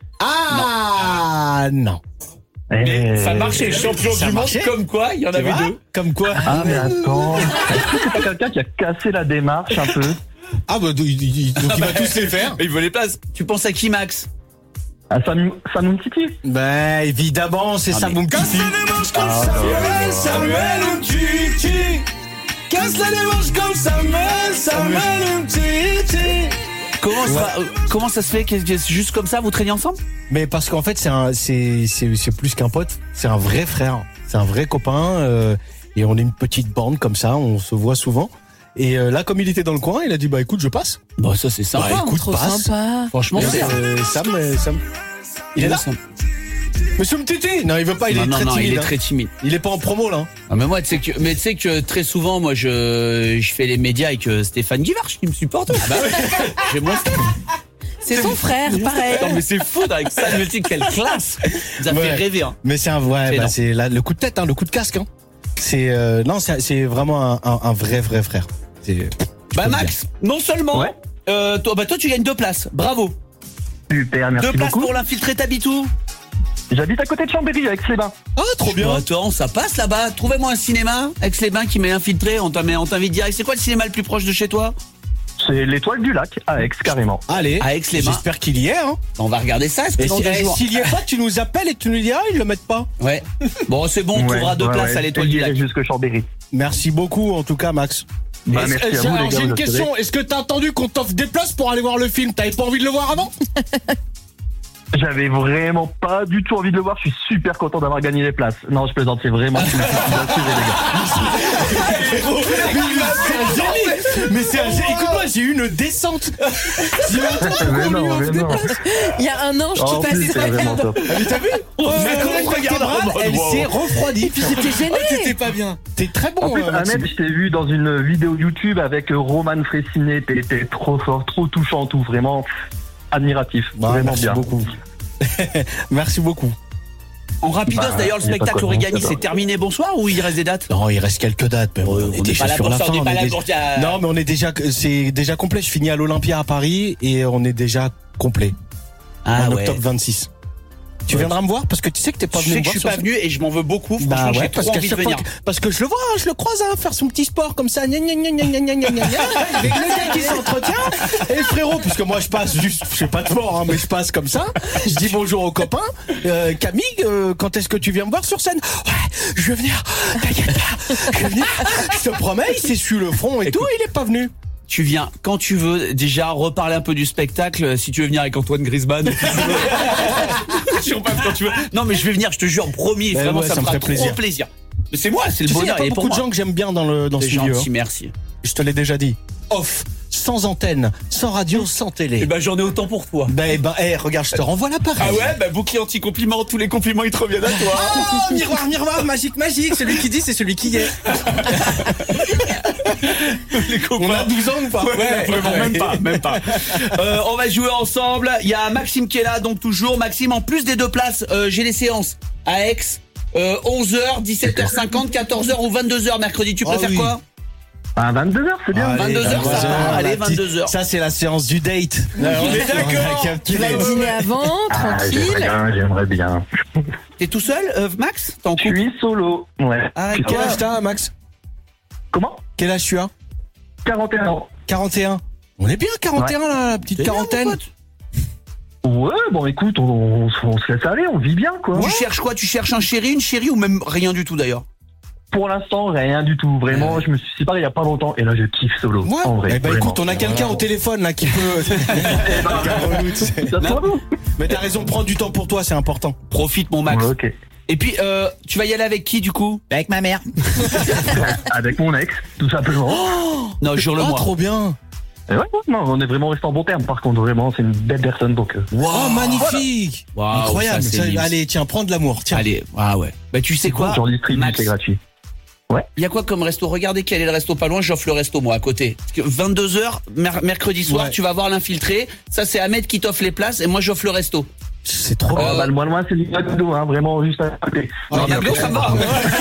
Ah, non. Eh, Ça marchait, champion ça du monde, marchait. comme quoi, il y en Tu avait vois deux. Comme quoi. Ah, mais attends. Est-ce que c'est pas quelqu'un qui a cassé la démarche un peu? Ah, bah, il- il- il- donc il va tous les faire. Il veut les places. Tu penses à qui, Max? Ah, Sam, Samoun Titi? Bah, évidemment, c'est ça, mon petit. Samuel Umtiti. Casse la démarche comme Samuel, Samuel Umtiti. Comment ça, euh, comment ça se fait que que c'est juste comme ça, vous traînez ensemble? Mais parce qu'en fait, c'est un, c'est, c'est, c'est plus qu'un pote. C'est un vrai frère. C'est un vrai copain. euh, et on est une petite bande comme ça. On se voit souvent. Et euh, là, comme il était dans le coin, il a dit bah écoute, je passe. Bah ça c'est sympa. Bah, écoute, Trop passe. sympa. Franchement, c'est. Euh, Sam, euh, Sam, il est là. Monsieur Mtiti. Non, il veut pas. Il non, est non, très non, timide. il est hein. très timide. Il est pas en promo là. hein. Ah, mais moi, tu sais que, mais tu sais que très souvent, moi, je, je fais les médias avec euh, Stéphane Guivarch qui me supporte. Ah bah ouais. J'ai mon frère. C'est son frère, pareil. Non, mais c'est fou avec ça. Je me dis quelle classe. Ça Ouais. fait rêver. Hein. Mais c'est un ouais, C'est bah, énorme. c'est là, le coup de tête, hein, le coup de casque. Hein. C'est euh, non, c'est, c'est vraiment un, un, un vrai vrai frère. C'est, je Bah peux le Max, non seulement, Ouais. euh, toi, bah toi, tu gagnes deux places. Bravo. Super, merci Deux places beaucoup. pour l'infiltré. T'habites où? J'habite à côté de Chambéry, avec les bains. dire. Ah, trop bien. Bah, attends, ça passe là-bas. Trouvez-moi un cinéma avec les bains qui m'est infiltré. On t'in- on t'invite direct. C'est quoi le cinéma le plus proche de chez toi? C'est l'étoile du lac, à Aix, carrément. Allez, À Aix-les-Bains. j'espère qu'il y est. Hein. On va regarder ça. Est-ce que Et dans si- deux eh, jours- s'il y est pas, tu nous appelles et tu nous dis ah ils le mettent pas. Ouais. Bon, c'est bon. On trouvera deux ouais, places ouais. à l'étoile du J'irai lac. jusque Chambéry. Merci beaucoup en tout cas Max. Bah, Est-ce- merci à est-ce- vous, les alors, gars, j'ai une vous question. Est-ce que t'as entendu qu'on t'offre des places pour aller voir le film? T'avais pas envie de le voir avant? J'avais vraiment pas du tout envie de le voir. Je suis super content d'avoir gagné les places. Non, je plaisante, c'est vraiment. Je suis assuré, les gars. C'est un génie. Mais c'est un génie. Écoute-moi, j'ai eu une descente. J'ai entendu Mais qu'on lui non, offre mais des non. places. Il y a un ange En qui plus, passe. c'est vraiment top. Mais t'as vu? Ma colonne vertébrale, elle s'est refroidie. Puis j'étais gênée. T'étais pas bien. T'es très bon. En plus, euh, Maxime. Ahmed, je t'ai vu dans une vidéo YouTube avec Roman Fressinet. T'es t'es trop fort, trop touchant, tout. Vraiment admiratif. Bah, vraiment merci bien. beaucoup. Merci beaucoup. En rapidos, Bah, d'ailleurs, le y a pas spectacle de quoi, Origami, ça va. c'est terminé. Bonsoir ou il reste des dates? Non, il reste quelques dates, mais on est on n'est déjà pas là sur pour la ça, fin. on n'est on pas est là déjà- pour dire- Non, mais on est déjà, c'est déjà complet. Je finis à l'Olympia à Paris et on est déjà complet. Ah en ouais. octobre vingt-six. Tu viendras me voir parce que tu sais que t'es pas Je venu sais me que je voir suis sur pas scène. venu et je m'en veux beaucoup. Franchement, Bah j'ai ouais, trop parce qu'à envie de chaque fois venir. que, parce que je le vois, je le croise hein, faire son petit sport comme ça, gna gna gna gna gna gna gna gna, avec le gars qui s'entretient. Et frérot, puisque moi je passe juste, je fais pas de sport, hein, mais je passe comme ça. Je dis bonjour aux copains. Euh, Camille, euh, quand est-ce que tu viens me voir sur scène? Ouais, je vais venir. T'inquiète pas, je vais venir. Je te promets, il s'est su le front et tout, il est pas venu. Tu viens quand tu veux. Déjà, reparler un peu du spectacle. Si tu veux venir avec Antoine Griezmann. Tu repasses quand tu veux. Non, mais je vais venir, je te jure, promis. Ben Vraiment, ouais, ça, ça me me fera ferait trop plaisir. plaisir. Mais c'est moi, c'est le Tu sais, il y a bonheur. pas il est beaucoup pour de moi. gens que j'aime bien dans le dans ce C'est milieu. gentil, hein. merci. Je te l'ai déjà dit. Off, sans antenne, sans radio, sans télé. Eh ben, j'en ai autant pour toi. Ben, ben, eh, regarde, je te renvoie l'appareil. Ah ouais, bah bouclier anti-compliment, tous les compliments ils te reviennent à toi. Oh, miroir, miroir, magique, magique. Celui qui dit, c'est celui qui est. Les copains. On a douze ans ou pas? Ouais, vraiment, même pas, même pas. Euh, on va jouer ensemble. Il y a Maxime qui est là, donc toujours. Maxime, en plus des deux places, euh, j'ai les séances à Aix, euh, onze heures, dix-sept heures cinquante, quatorze heures ou vingt-deux heures mercredi. Tu Oh préfères oui. quoi? À vingt-deux heures, c'est bien. Allez, vingt-deux heures, ça va. Allez, la petite- vingt-deux heures. Ça, c'est la séance du date. On est d'accord. Tu vas dîner avant, Ah, tranquille. j'aimerais bien, j'aimerais bien. T'es tout seul, euh, Max? T'es en Je couple? suis solo. Ouais. Ah, Je suis Quel solo. âge t'as, Max? Comment? Quel âge tu as? quarante et un ans. quarante et un. On est bien, quarante et un, là, la petite C'est bien, quarantaine. mon pote. Ouais, bon, écoute, on, on, on se laisse aller, on vit bien, quoi. Tu cherches quoi? Tu cherches un chéri, une chérie ou même rien du tout d'ailleurs? Pour l'instant, rien du tout. Vraiment, je me suis séparé il y a pas longtemps et là, je kiffe solo. Ouais. En vrai. Eh ben, vraiment. écoute, on a quelqu'un au téléphone, là, qui peut. Ça se voit, vous Mais t'as raison, prends du temps pour toi, c'est important. Profite, mon Max. Ouais, ok. Et puis, euh, tu vas y aller avec qui du coup? Avec ma mère. Avec mon ex, tout simplement. Non, jure-le Ah, moi. trop bien. Et ouais, non, on est vraiment resté en bon terme. Par contre, vraiment, c'est une belle personne, donc. euh, Oh, magnifique. Waouh, Incroyable. ça, c'est Ça, libre. allez, tiens, prends de l'amour. Tiens. Allez, ah ouais. Bah tu sais quoi, J'en distribue, Max, c'est gratuit. il y a quoi comme resto? Regardez quel est le resto pas loin, j'offre le resto moi à côté. Parce que vingt-deux heures, mer- mercredi soir, Ouais. tu vas voir l'infiltré. Ça c'est Ahmed qui t'offre les places et moi j'offre le resto. C'est trop Oh, bien. bah, le moins loin, c'est le McDo, hein, vraiment, juste à côté. Non, Maglo ça part.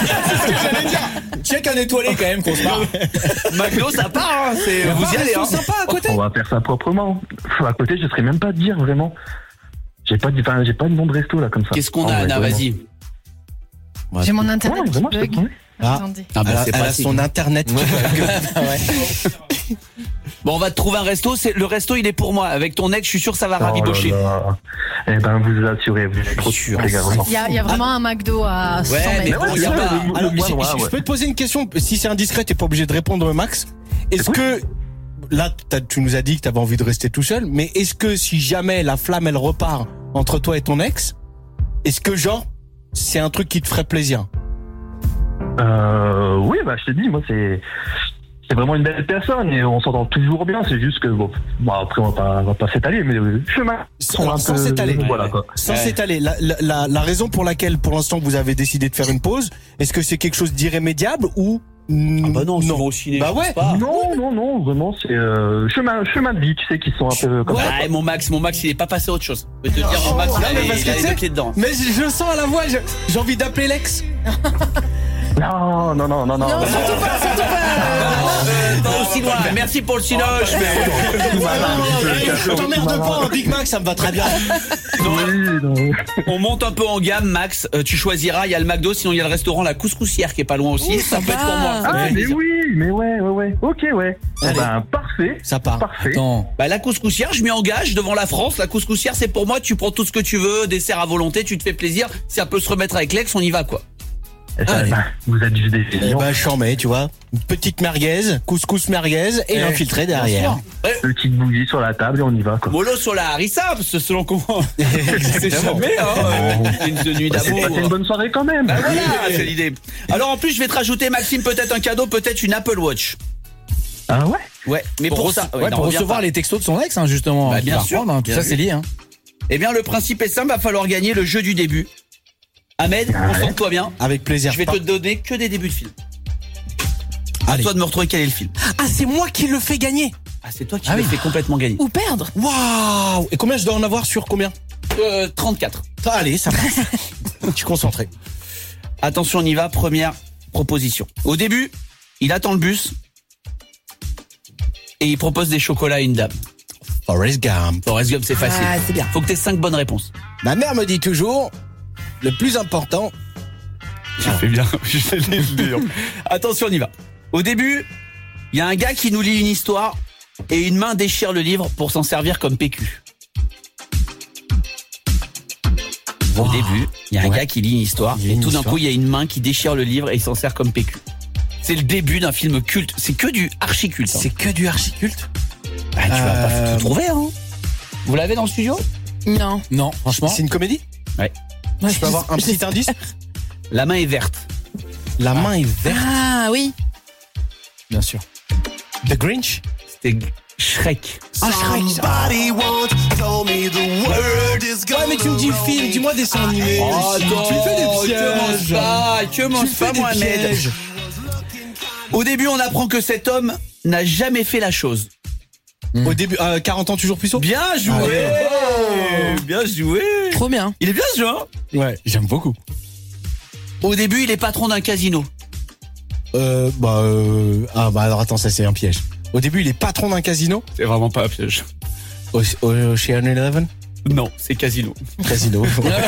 Check un étoilé quand même qu'on se marre. Maglo ça part, hein. C'est, vous y allez hein. sympa à côté. On va faire ça proprement. Faut, à côté, je serais même pas de dire, vraiment. J'ai pas de, enfin, j'ai pas de nom de resto, là, comme ça. Qu'est-ce qu'on En a vrai, Anna, vraiment. vas-y. J'ai mon internet Ouais, qui vraiment, je peux bug. prendre. Ah. Attendez. Ah bah Elle a- c'est elle a pratique. son internet. qui bug. Bon, on va te trouver un resto, c'est le resto il est pour moi. Avec ton ex, je suis sûr que ça va Oh là rabibocher. là. Eh ben, vous assurez, vous êtes trop sûr. les gars, vraiment. Il y a, il y a vraiment un McDo à cent Ouais, mais mètres. bon, il y a pas. le- Alors, le moins si- loin, si je ouais. peux te poser une question. Si c'est indiscret, t'es pas obligé de répondre, Max. Est-ce que là, t'as- tu nous as dit que t'avais envie de rester tout seul, mais est-ce que si jamais la flamme elle repart entre toi et ton ex, est-ce que genre c'est un truc qui te ferait plaisir? Euh, oui, bah, je te dis, moi, c'est, c'est vraiment une belle personne et on s'entend toujours bien. C'est juste que, bon, bon après, on va pas, on va pas s'étaler, mais euh, chemin. Alors, sans s'étaler. Voilà, quoi. Sans Ouais. s'étaler, la, la, la, la raison pour laquelle, pour l'instant, vous avez décidé de faire une pause, est-ce que c'est quelque chose d'irrémédiable ou Ah bah non, non. au ciné. Bah je pense ouais. pas. Non, non, non, vraiment, c'est, euh, chemin, chemin de vie, tu sais, qui sont un peu comme ça. Ouais, mon Max, mon Max, il est pas passé à autre chose. Je peux te dire, mon Max, il a, Ah, mais les- parce il a que les tu deux sais- pieds dedans. Mais je, je le sens à la voix, je- j'ai envie d'appeler l'ex. Non, non, non, non, non. Non, surtout pas, surtout pas. Pas aussi loin. Merci pour le cinoche, mais Je t'emmerde pas, un Big Mac, ça me va très bien. Oui, non. on monte un peu en gamme, Max. Euh, tu choisiras. Il y a le McDo, sinon il y a le restaurant La Couscoussière qui est pas loin aussi. Ouh, ça ça peut être pour va. moi. Ça me Ah, fait mais plaisir. oui, mais ouais, ouais, ouais. Ok, ouais. Eh Allez. ben, parfait. Ça part. Parfait. Attends. Bah, la couscoussière, je m'y engage devant la France. La couscoussière, c'est pour moi. Tu prends tout ce que tu veux, dessert à volonté, tu te fais plaisir. Si ça peut se remettre avec l'ex, on y va, quoi. Eh ben, Allez. ben, vous êtes juste des Eh géniaux. ben, j'en mets, tu vois. Une petite merguez, couscous merguez et Eh, l'infiltré derrière. Petite bougie sur la table et on y va, quoi. Molo sur la harissa, parce que selon comment. C'est jamais, hein. euh, Une de nuit C'est d'amour. passé une bonne soirée quand même. Bah voilà, c'est l'idée. Alors en plus, je vais te rajouter, Maxime, peut-être un cadeau, peut-être une Apple Watch. Ah ouais? Ouais, mais pour, Pour, ça, rece- ouais, ouais, non, pour reviens recevoir pas. les textos de son ex, hein, justement. Bah, qu'il bien va sûr. reprendre, hein. Tout Bien ça, vu. c'est lié. Hein. Eh bien, le principe est simple, va falloir gagner le jeu du début. Ahmed, concentre-toi bien. Avec plaisir. Je vais te donner que des débuts de film. À Allez. toi de me retrouver quel est le film. Ah, c'est moi qui le fais gagner. Ah, c'est toi qui Ah me oui. fais complètement gagner. Ou perdre. Waouh. Et combien je dois en avoir sur combien? Euh, trente-quatre. Ah, allez, ça passe. Je suis concentré. Attention, on y va. Première proposition. Au début, il attend le bus et il propose des chocolats à une dame. Forrest Gump. Forrest Gump, c'est facile. Ah, c'est bien. Faut que tu aies cinq bonnes réponses. Ma mère me dit toujours, le plus important... Tu fais bien, je vais le dire. Attention, on y va. Au début, il y a un gars qui nous lit une histoire et une main déchire le livre pour s'en servir comme P Q. Au Wow. début, il y a un Ouais. gars qui lit une histoire Il y a et une tout d'un histoire. coup, il y a une main qui déchire le livre et il s'en sert comme P Q. C'est le début d'un film culte. C'est que du archi-culte. hein. C'est que du archi-culte. Ah, tu vas pas Euh, tout trouver, hein. Vous l'avez dans le studio? Non. Non, franchement. C'est une comédie? Ouais. Je peux avoir un petit indice? La main est verte. La main est verte. Ah oui. Bien sûr. The Grinch? C'était Shrek. Ah, Shrek. Somebody once told me the world is Ouais, mais tu me dis le film, dis-moi dessin animé. Oh, aussi. attends, tu me fais des que mange pièges. pas, que Tu me mange fais pas, des Mohamed. pièges. Au début, on apprend que cet homme n'a jamais fait la chose. Au début, euh, quarante ans toujours puceau? Bien joué, Ah bien joué. Trop bien. Il est bien ce jeu, hein. Ouais, j'aime beaucoup. Au début, il est patron d'un casino. Euh, bah, euh, ah, bah, alors attends, ça c'est un piège. Au début, il est patron d'un casino. C'est vraiment pas un piège. Au, au, chez Ocean Eleven? Non, c'est casino. Casino.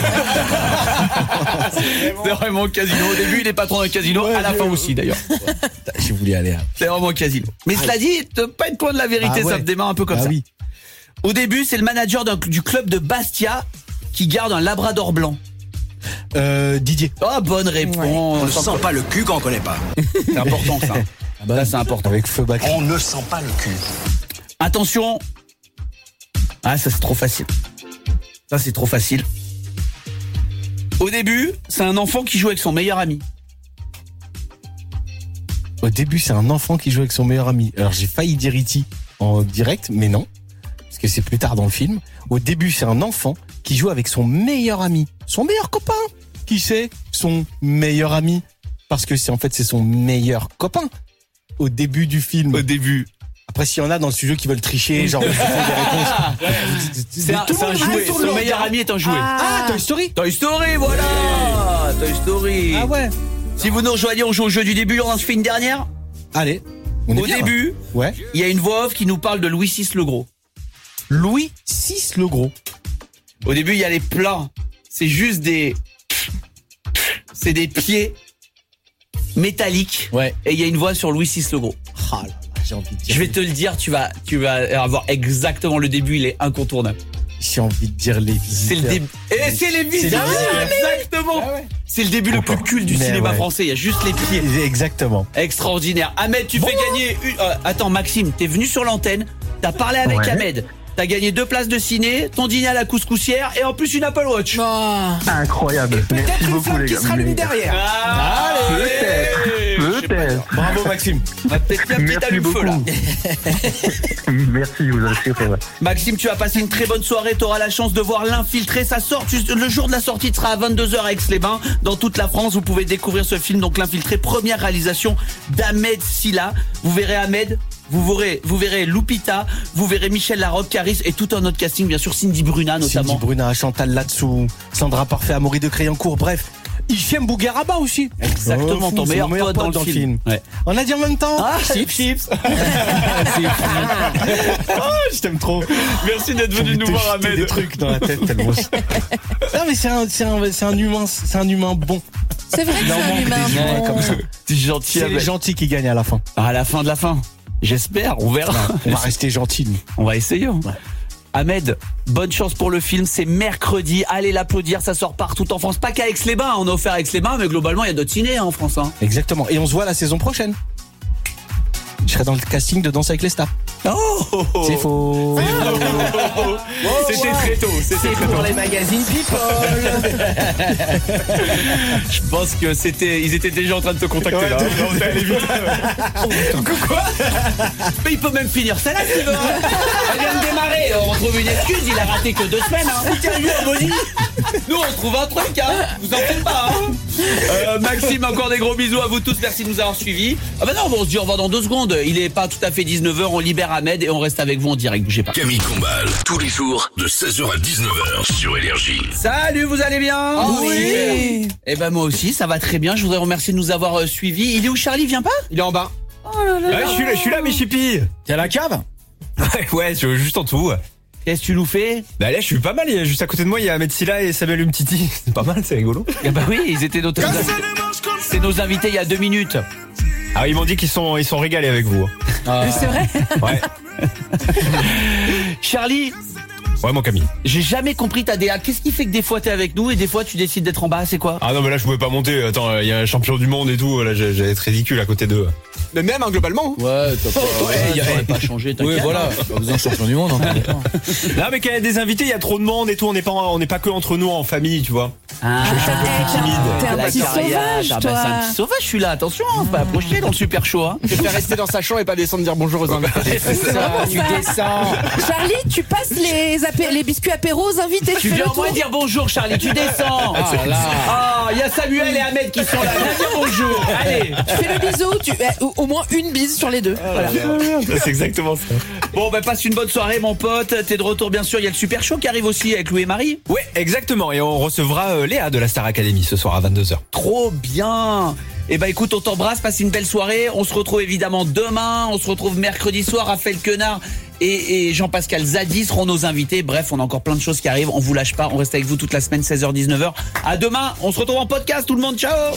C'est vraiment casino. Au début, il est patron d'un casino. Ouais, À la je- fin aussi, d'ailleurs. J'ai voulu aller à... C'est vraiment casino. Mais cela dit, te pas être loin de la vérité, Ah ouais. ça me démarre un peu comme Ah ça. oui. Au début, c'est le manager d'un- du club de Bastia qui garde un labrador blanc. Euh, Didier. Oh, bonne réponse. On ne sent pas le cul quand on connaît pas. C'est important, ça. Ça, c'est important. Avec Feu Bacri. On ne sent pas le cul. Attention. Ah, ça, c'est trop facile. Ça, c'est trop facile. Au début, c'est un enfant qui joue avec son meilleur ami. Au début, c'est un enfant qui joue avec son meilleur ami. Alors, j'ai failli dire E T en direct, mais non. Parce que c'est plus tard dans le film. Au début, c'est un enfant qui joue avec son meilleur ami. Son meilleur copain. Qui c'est? Son meilleur ami. Parce que c'est, en fait, c'est son meilleur copain. Au début du film. Au début. Après, s'il y en a dans le studio qui veulent tricher, genre, ils font des réponses. C'est un, Tout le c'est un monde jouet. reste sur Son le meilleur regard. ami est un jouet. Ah, Toy Story. Toy Story, voilà. Toy Story. Ah ouais. Si vous nous rejoignez, on joue au jeu du début. On en fait une dernière. Allez. On est Au bien, là. début, Ouais. il y a une voix off qui nous parle de Louis six le Gros. Louis six le Gros. Au début, il y a les plats. C'est juste des... C'est des pieds métalliques. Ouais. Et il y a une voix sur Louis six le Gros. Ah là là, j'ai envie de dire. Je vais te le dire, tu vas, tu vas avoir exactement le début, il est incontournable. J'ai envie de dire les visiteurs. C'est le début. Et c'est les visiteurs, exactement. C'est le début le plus culte du Mais cinéma ouais. français, il y a juste les pieds. Exactement. Extraordinaire. Ahmed, tu fais gagner une... euh, attends, Maxime, t'es venu sur l'antenne, t'as parlé avec Ouais. Ahmed, t'as gagné deux places de ciné, ton dîner à la couscoussière et en plus une Apple Watch. Oh. Incroyable. Merci Peut-être une beaucoup, femme les qui gars. sera l'une derrière. Ah, allez, Peut-être. Peut-être. Bravo Maxime. On va peut-être bien petit Merci allume-feu là. beaucoup. Merci, vous avez fait ouais. Maxime, tu vas passer une très bonne soirée, tu auras la chance de voir L'Infiltré. Ça sort juste- le jour de la sortie, il sera à vingt-deux heures à Aix-les-Bains. Dans toute la France, vous pouvez découvrir ce film, donc L'Infiltré, première réalisation d'Ahmed Silla. Vous verrez Ahmed, vous verrez, vous verrez Lupita, vous verrez Michel Larocque, Caris et tout un autre casting, bien sûr Cindy Bruna notamment. Cindy Bruna, Chantal Latsou, Sandra Parfait, Amaury de Créancourt, bref. Hichem Bougueraba aussi. Exactement, Oh, ton fou, meilleur c'est mon pote dans, le film. Ouais. On a dit en même temps. Ah, chips, chips. Oh, je t'aime trop. Merci d'être J'ai venu envie nous de te voir, jeter Ahmed. des trucs dans la tête tellement. Non mais c'est un, c'est un, c'est un humain, c'est un humain bon. C'est vrai que Il c'est en un manque humain des humains bon. comme ça. T'es gentil, C'est les Ahmed. gentils qui gagnent à la fin. À la fin de la fin. J'espère, on verra. On va rester gentils. nous. On va essayer. hein. Ahmed, bonne chance pour le film, c'est mercredi, allez l'applaudir, ça sort partout en France, pas qu'à Aix-les-Bains, on a offert à Aix-les-Bains, mais globalement il y a d'autres ciné hein, en France. Hein. Exactement. Et on se voit la saison prochaine. Je serai dans le casting de Danse avec les stars. Oh, C'est faux. C'était très tôt, c'était C'est très pour tôt. les magazines People. Je pense que c'était, ils étaient déjà en train de te contacter là. Non, t'es allé vite. Quoi? Mais il peut même finir ça là, s'il veut. Elle vient de démarrer, on trouve une excuse, il a raté que deux semaines. Hein. Tiens, lui, Harmonie. Nous, on trouve un truc, hein. Vous en faites pas, hein. Euh, Maxime, encore des gros bisous à vous tous, merci de nous avoir suivis. Ah bah non, bon, on se dit au revoir dans deux secondes. Il est pas tout à fait dix-neuf heures, on libère Ahmed et on reste avec vous en direct, bougez pas. Camille Combal, tous les jours de seize heures à dix-neuf heures sur Énergie. Salut, vous allez bien? Oui. Eh ben moi aussi, ça va très bien. Je voudrais remercier de nous avoir euh, suivis. Il est où Charlie? Vient pas? Il est en bas. Oh là là. Ouais, je suis là, je suis là, mes chippies. T'es à la cave? Ouais, ouais, je- juste en dessous. Qu'est-ce que tu nous fais? Bah là, je suis pas mal. Il y a juste à côté de moi, il y a Ahmed Silla et Samuel Umtiti. C'est pas mal, c'est rigolo. Ah bah oui, ils étaient nos c'est nos invités il y a deux minutes. Ah, ils m'ont dit qu'ils sont, ils sont régalés avec vous. Ah. C'est vrai? Ouais. Charlie, Ouais, mon Camille. j'ai jamais compris ta D A. Qu'est-ce qui fait que des fois t'es avec nous et des fois tu décides d'être en bas? C'est quoi? Ah non, mais là, je pouvais pas monter. Attends, il y a un champion du monde et tout. Là, j'allais être ridicule à côté d'eux. Mais même, hein, globalement. Ouais, t'as pas, Ouais, il y aurait pas changé. Oui, t'inquiète. voilà. Pas besoin de champion du monde. Hein, Non, mais quand il y a des invités, il y a trop de monde et tout. On n'est pas, on n'est pas que entre nous en famille, tu vois. Ah, T'es un la petit carrière. sauvage, Ah bah, toi. c'est un petit sauvage, je suis là. Attention, on va pas approcher dans le super show. Hein. Je préfère rester dans sa chambre et pas descendre dire bonjour aux invités. Ça, tu descends. Charlie, tu passes les, apé- les biscuits apéros aux invités. Tu fais viens le au moins tour. dire bonjour, Charlie. Tu descends. Ah là. Ah, il y a Samuel et Ahmed qui sont là. Viens dire bonjour. Allez. Tu fais le bisou, tu, eh, au, au moins une bise sur les deux. Voilà. C'est exactement ça. Bon, bah passe une bonne soirée, mon pote. T'es de retour, bien sûr. Il y a le super show qui arrive aussi avec Louis et Marie. Ouais, exactement. Et on recevra euh, Léa de la Star Academy ce soir à vingt-deux heures. Trop bien. Eh ben écoute, on t'embrasse, passe une belle soirée. On se retrouve évidemment demain. On se retrouve mercredi soir. Raphaël Quenard et, et Jean-Pascal Zadi seront nos invités. Bref, on a encore plein de choses qui arrivent. On vous lâche pas. On reste avec vous toute la semaine, seize heures dix-neuf heures. À demain. On se retrouve en podcast. Tout le monde, ciao.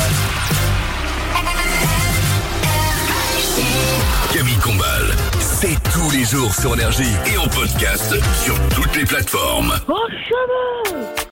Camille Combal, c'est tous les jours sur Énergie et en podcast sur toutes les plateformes.